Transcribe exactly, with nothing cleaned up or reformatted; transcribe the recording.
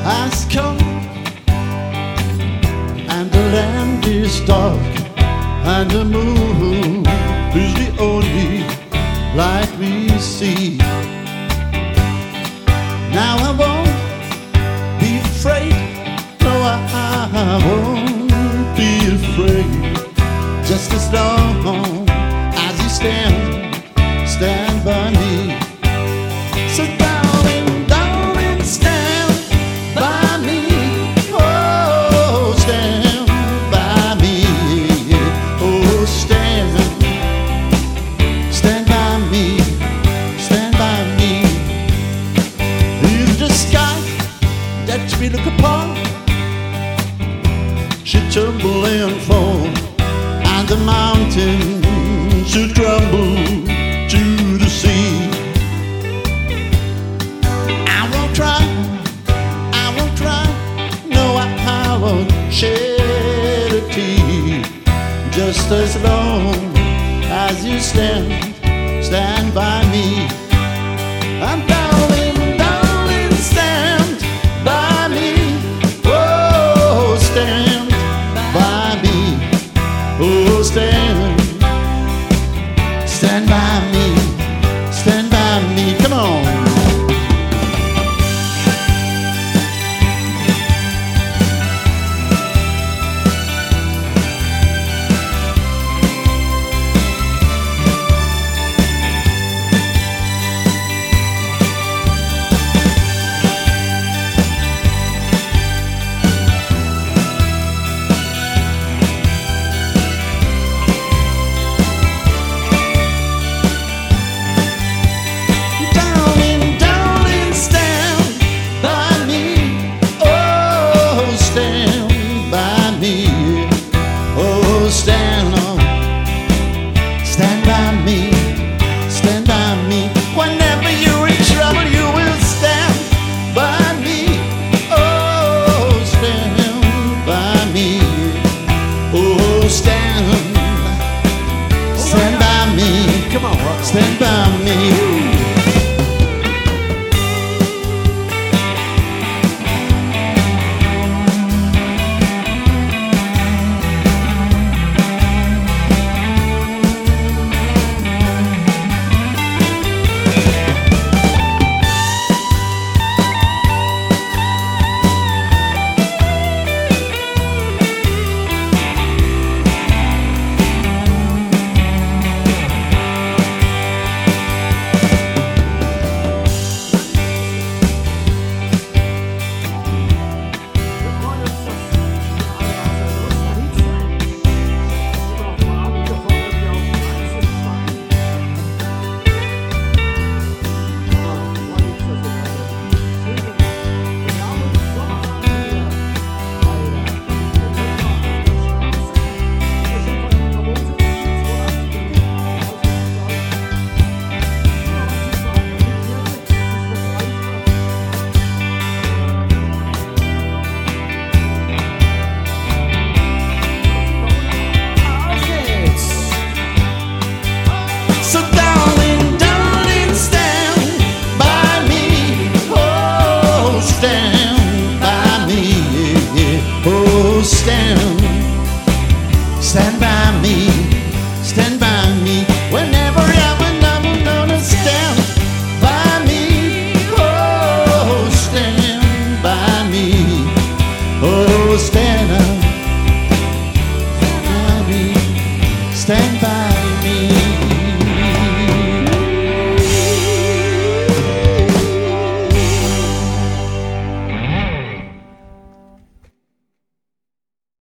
has come, and the land is dark, and the moon is the only light we see. Now I won't be afraid, no I won't be afraid, just as long as you stand, stand by me. So darling, darling, stand by me, oh stand by me, oh stand, stand by me, stand by me. If the sky that we look upon should tumble and fall, and the mountain should crumble to the sea, I won't cry, I won't cry, no I won't shed a tear, just as long as you stand, stand by me. I'm darling, darling, stand by me, oh stand by me, oh stand, stand by me, stand by me, come on. Stand on, stand by me, stand by me. Whenever you're in trouble, you will stand by me. Oh, stand by me. Oh, stand, stand by me. Come on, stand by me. So darling, darling, stand by me, oh stand by me, oh stand, stand by me, stand by me. Whenever I'm I'm gonna stand by me, oh stand by me, oh